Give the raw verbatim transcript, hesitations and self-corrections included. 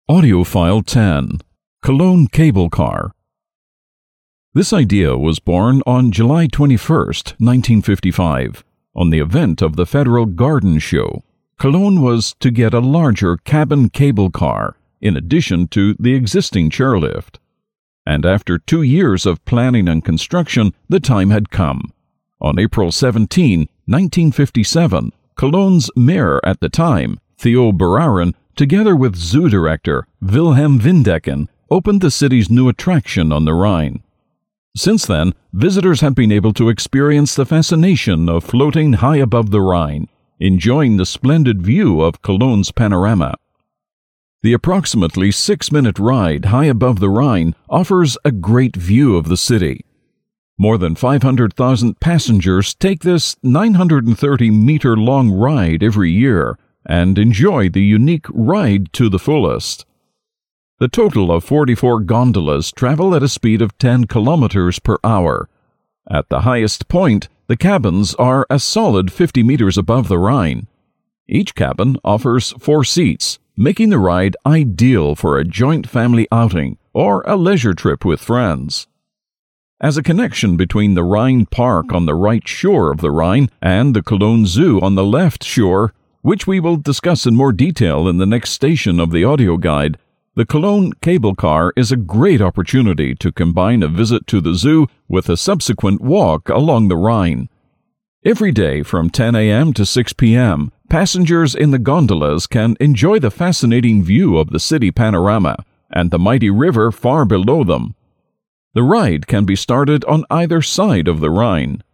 Audiophile ten, Cologne Cable Car. This idea was born on July twenty-first, nineteen fifty-five, on the event of the Federal Garden Show. Cologne was to get a larger cabin cable car, in addition to the existing chairlift. And after two years of planning and construction, the time had come. On April seventeenth, nineteen fifty-seven, Cologne's mayor at the time, Theo Bararin, together with zoo director Wilhelm Windecken, opened the city's new attraction on the Rhine. Since then, visitors have been able to experience the fascination of floating high above the Rhine, enjoying the splendid view of Cologne's panorama. The approximately six-minute ride high above the Rhine offers a great view of the city. More than five hundred thousand passengers take this nine hundred thirty meter long ride every year and enjoy the unique ride to the fullest. The total of forty-four gondolas travel at a speed of ten kilometers per hour. At the highest point, the cabins are a solid fifty meters above the Rhine. Each cabin offers four seats, making the ride ideal for a joint family outing or a leisure trip with friends. As a connection between the Rhine Park on the right shore of the Rhine and the Cologne Zoo on the left shore, which we will discuss in more detail in the next station of the audio guide, the Cologne Cable Car is a great opportunity to combine a visit to the zoo with a subsequent walk along the Rhine. Every day from ten a.m. to six p.m., passengers in the gondolas can enjoy the fascinating view of the city panorama and the mighty river far below them. The ride can be started on either side of the Rhine.